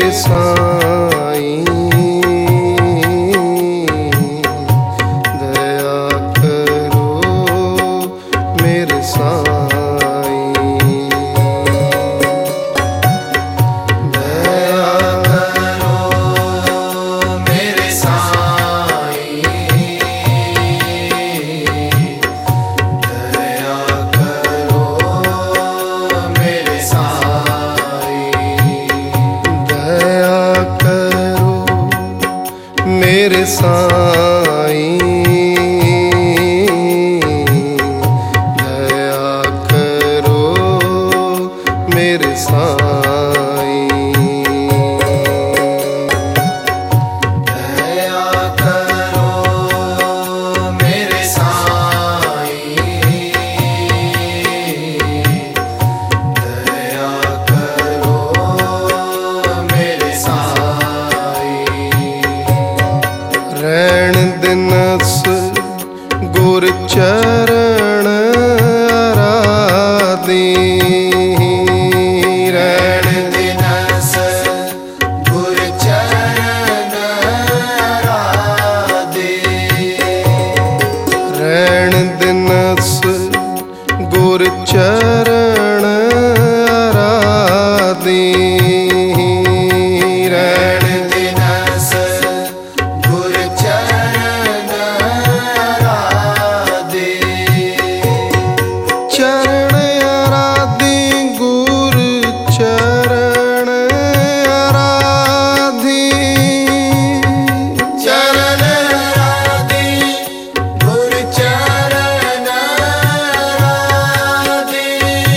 मेरे साईं दया करो मेरे साईं, दया करो मेरे साईं, दया करो मेरे साईं, दया करो मेरे साईं, दया करो मेरे साईं, दया करो मेरे साईं, दया करो मेरे साईं, रैण दिनस गुर चरण आराधी, रैण दिनस गुर चरण आराधे, रैण दिनस गुर चरण आराधी, रैण दिनस गुर चरण आराधे, चरण आराधी गुर चरण आराधी, चरण आराधे गुर चरण आराधे,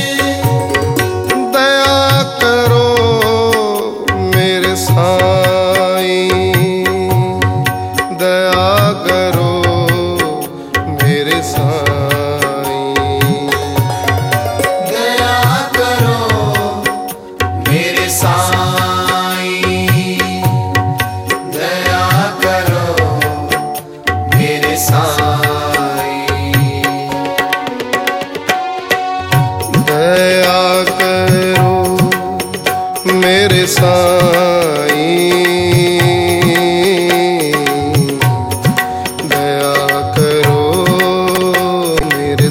दया करो मेरे साईं, दया करो मेरे साईं, दया करो मेरे साईं, दया करो मेरे साईं, दया करो मेरे साईं, दया करो मेरे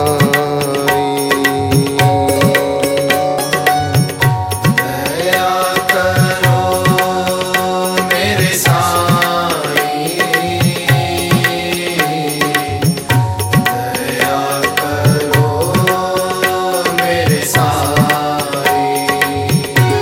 साईं, दया करो मेरे साईं, दया करो मेरे साईं,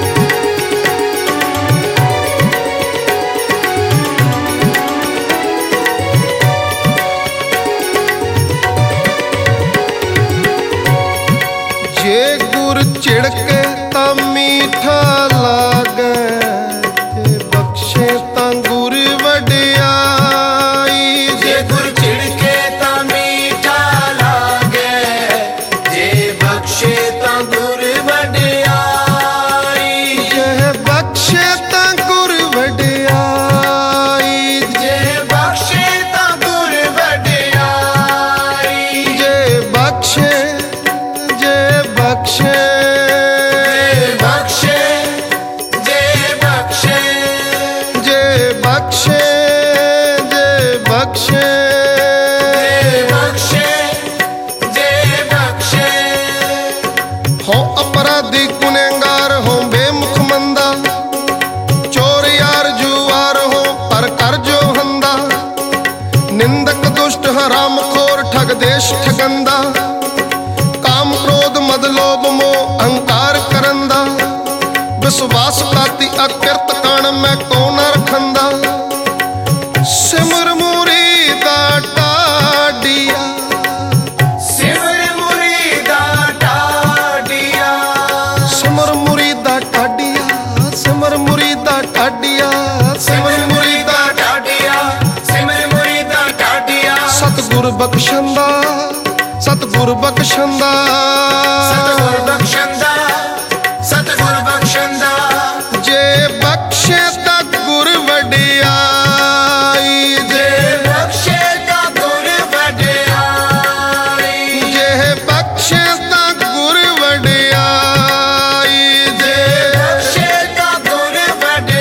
जे गुर छिड़के ता मीठा लागे, जे बख्शे ता गुर वडियाई, जे गुर छिड़के ता मीठा लागे, जे बख्शे ता गुर वडियाई, जे बख्शे ता गुर वडियाई, जे बख्शे ता गुर वडियाई, जे बख्शे जे बख्शे जे बख्शे, जे बख्शे, जे बख्शे जे बख्शे, जे बख्शे, हो अपराधी गुनहगार हो बेमुख मंदा, चोर यार जुआर हो पर कर जो हंदा, निंदक दुष्ट हराम खोर ठग देश ठगंदा, काम क्रोध मद लोभ मोह अहंकार करंदा, विश्वास पाती अकिरत कण मैं को न रखंदा, सिमर मुरीदा टाडिया, सिमर मुरीदा टाडिया, सिमर मुरीदा टाडिया, सिमर मुरीदा टाडिया, सिमर मुरीदा टाडिया, सिमर मुरीदा टाडिया, सतगुर बख्शंदा, सतगुर बख्शंदा, सतगुर बख्शंदा, सतगुर बख्शंदा, जे बख्शे ता गुर वडियाई, जे बख्शे ता गुर वडियाई, जे बख्शे ता गुर वडियाई, जे बख्शे ता गुर वडियाई,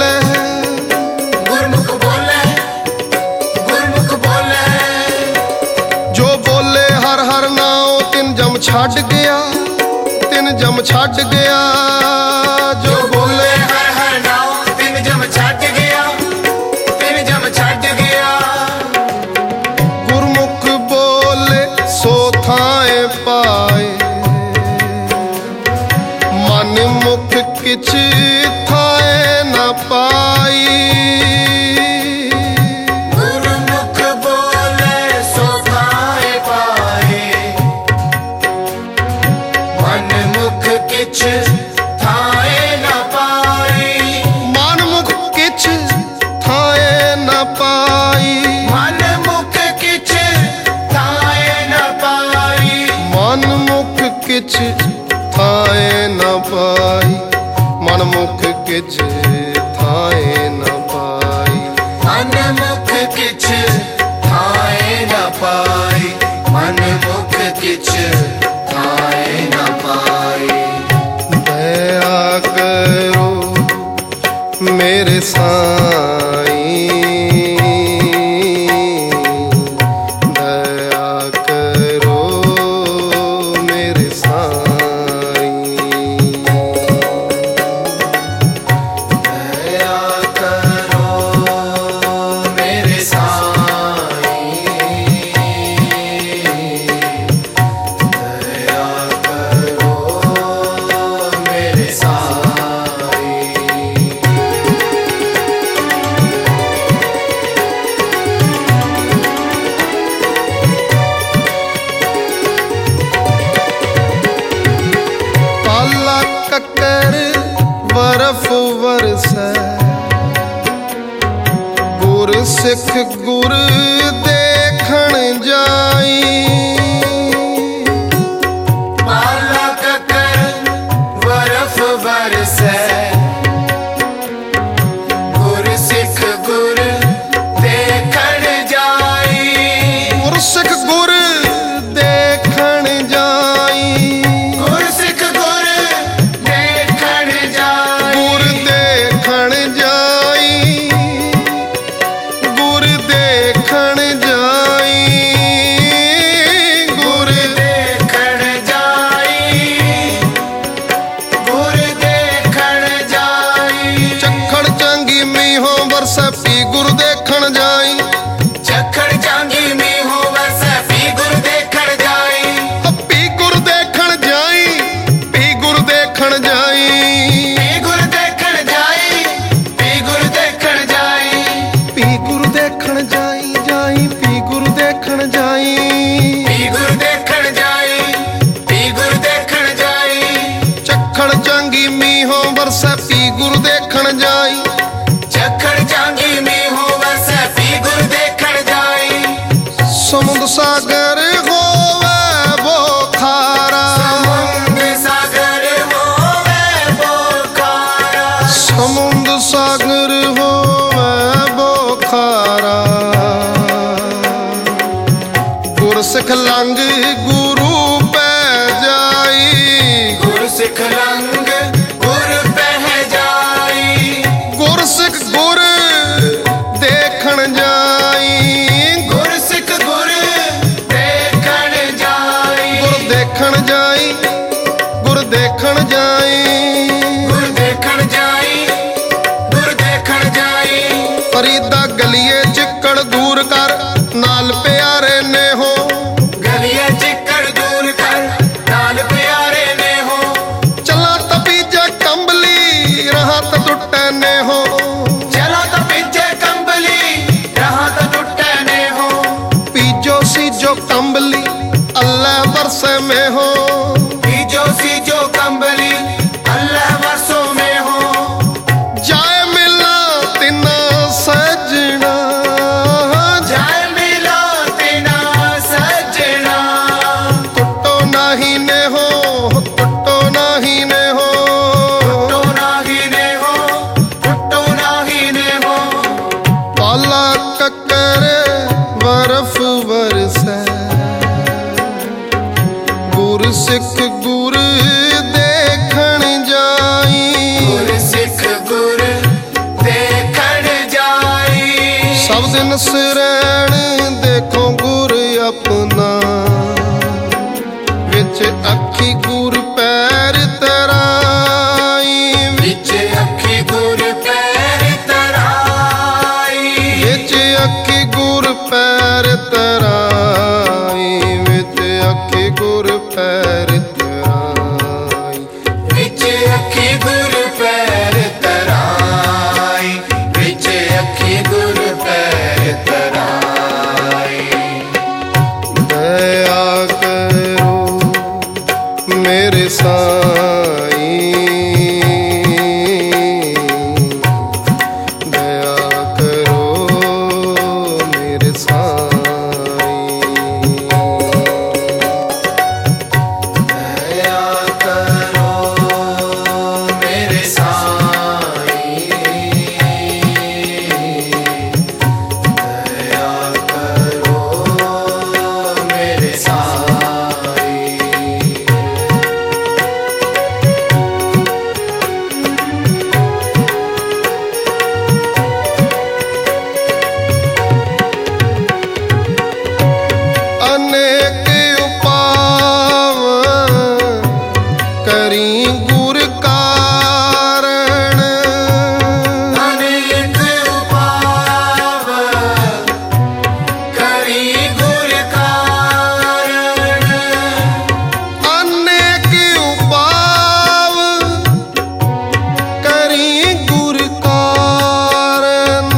बोले, गुरमुख बोले, गुरमुख बोले। जो बोले हर हर नाम तिन जम छड़ गया, तिन जम छड़ गया। जो बोले हर हर नाम तिन जम छड़ गया, तिन जम छड़ गया। गुरमुख बोले सो थाए पाए, मन मुख किछ थाए न पाई। गुरमुख बोले सो थाए पाए, मन मुख किछ थाए न पाई। मन मुख किछ थाए न पाई, मन मुख किछ थाए न पाई। मन मुख किछ थाए न पाई, मन मुख किछ थाए न पाई। मन मुख किछ थाए न पाई, मन मुख किछ थाए न पाई। दया करो मेरे साईं, दया करो मेरे साईं। दया करो मेरे साईं, दया करो मेरे साईं। काला ककर बर्फ बरसै, गुर सिख गुर देखण जाई। काला ककर बर्फ बरसै, गुर सिख गुर देखण जाई। गुर सिख गुर देखण जाई, गुर सिख गुर देखण जाई। गुर देखण जाई, गुर देखण जाई, गुर देखण जाई, गुर देखण जाई। चखड़ चंगी मीहों बरसै पी गुर देखण जाई। चखड़ चांगी में हो वैसे भी गुर देखण जाई। पी गुर देखण जाई, पी गुर देखण जाई। पी गुर देखण जाई, पी गुर देखण जाई। पी गुर देखण जाई, जाई पी गुर देखण जाई। पी गुर देखण जाई, पी गुर देखण जाई। चखड़ चंगी मीहों बरसै पी गुर देखण जाई। चखड़ चांगी में हो वैसे भी गुर देखण जाई। समुद्र सागर होवे वो खारा, समुद्र सागर होवे वो खारा। समुद्र सागर होवे वो खारा। गुर सिख लंग गुरु पै जाई, गुर सिख लंग गुर पह जाई। गुर सिख गुर देखण जाई। गुर सिख गुर देखण जाई। गुर देखण जाई, गुर देखण जाई। गुर देखण जाई, गुर देखण जाई। फरीदा गलिए चिक्कड़ दूर कर, नाल प्यारे ने हो। गलिया चिक्कड़ दूर कर, नाल प्यारे ने हो। चला तबीजे कंबली रहा त टुटे ने हो। चला तो पीछे कंबली, रहा तो टूटे ने हो। पीजो सीजो कंबली अल्लाह बरसे में हो। पीजो सीजो कंबली, अल्लाह वर्षों में हो। जाए मिला तिना सजना, जाए मिला तेना सजना। टुटो नाही ने हो, टुटो नाही ने हो। टूटो नाही ने हो, टूटो नाही ने हो। पाला ककर बर्फ बरसै, गुर सिख गुर देखण जाई। गुर सिख गुर दिन सिरैण देखो गुर अपना, विच अखी गुर पैर तराई, विच अखी गुर पैर तराई, विच अखी गुर पैर तराई, विच अखी गुर पैर तराई, विच अखी गुर पैर तराई, विच अखी गुर पैर तराई। दया करो मेरे साईं, दया करो मेरे साईं, दया करो मेरे साईं, दया करो मेरे साईं। अनेक उपाव करी गुर कारण, अनेक उपाव करी गुर कारण, अनेक उपाव करी गुर कारण,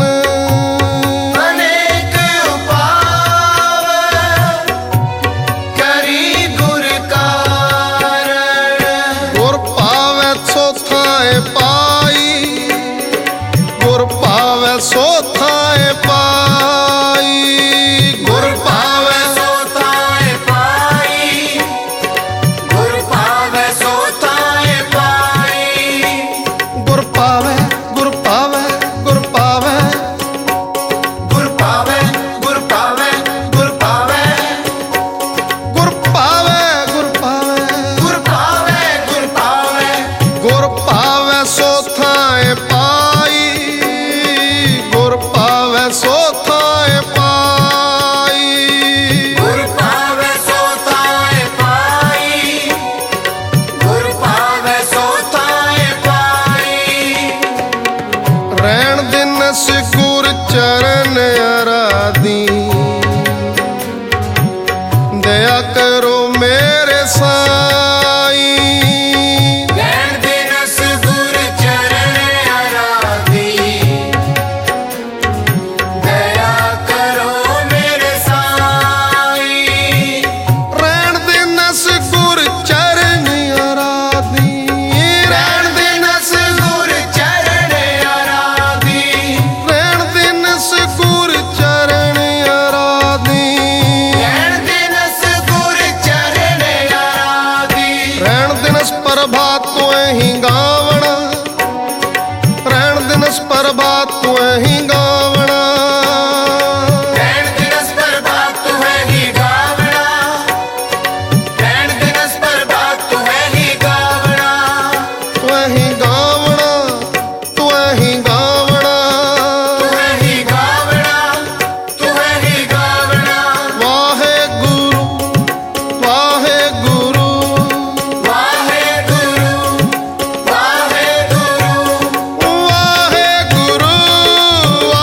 अनेक उपाव करी गुर कारण। गुर पावै सो थाए पाई, गुर पावै सो थाए पाई, गुर पावै सो थाए पाई, गुर पावै सो थाए पाई, गुर पावै गुर पावै गुर पावै, गुर पावै गुर पावै गुर पावै, गुर पावै गुर पावै, गुर पावै गुर पावै, गुर पावै सो थाए पाई, गुर पावै सो थाए पाई, गुर पावै सो थाए पाई, गुर पावै सो थाए पाई। रैण दिन गुर चरण आराधी, दया करो मेरे साईं, रैण दिनस गुर चरण आराधी, दया करो मेरे साईं। रैण दिन गुर चरण आराधी, रैण दिनस गुर चरण आराधी, रैण दिन गुर चरण आराधी, रैण दिनस गुर चरण आराधी। रैण दिनस प्रभात ही गावना, रैण दिनस प्रभात ही गावना, रैण दिनस प्रभात तुहे ही गावना, रैण दिनस प्रभात तुहे ही गावना, ही गावना, ही गावना, तुहे ही गावना, तुहे ही गावना। वाहे गुरु वाहे गुरु, वाहे गुरु, वाहे गुरु, वाहे गुरु,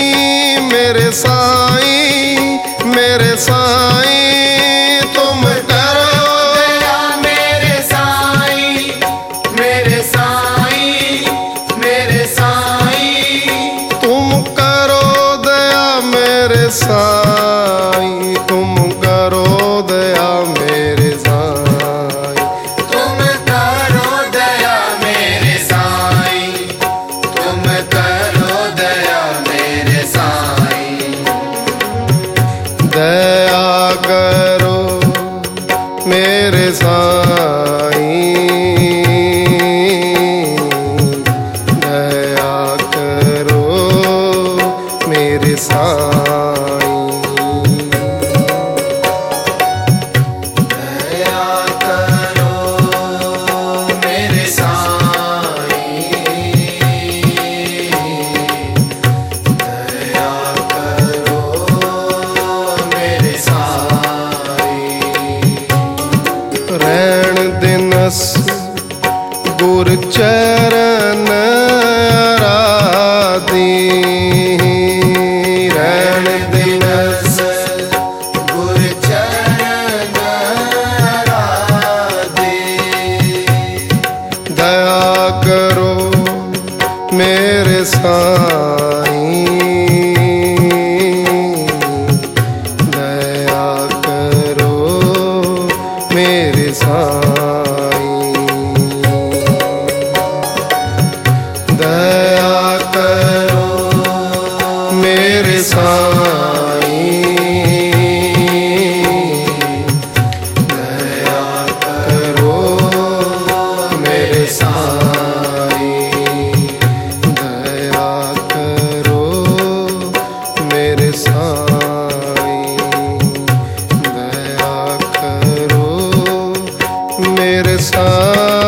मेरे साईं, तुम करो दया मेरे साईं। तुम करो दया मेरे साईं, तुम करो दया मेरे साईं। दया करो मेरे साईं, दया करो मेरे साईं। दया करो मेरे साईं, दया करो मेरे साईं। रैण दिनस गुर चरण आराधी, रैण दिनस गुर चरण आराधी। दया करो मेरे साईं, दया करो मेरे साईं। दया करो मेरे साईं, दया करो मेरे साईं। दया करो मेरे साईं, दया करो मेरे साईं।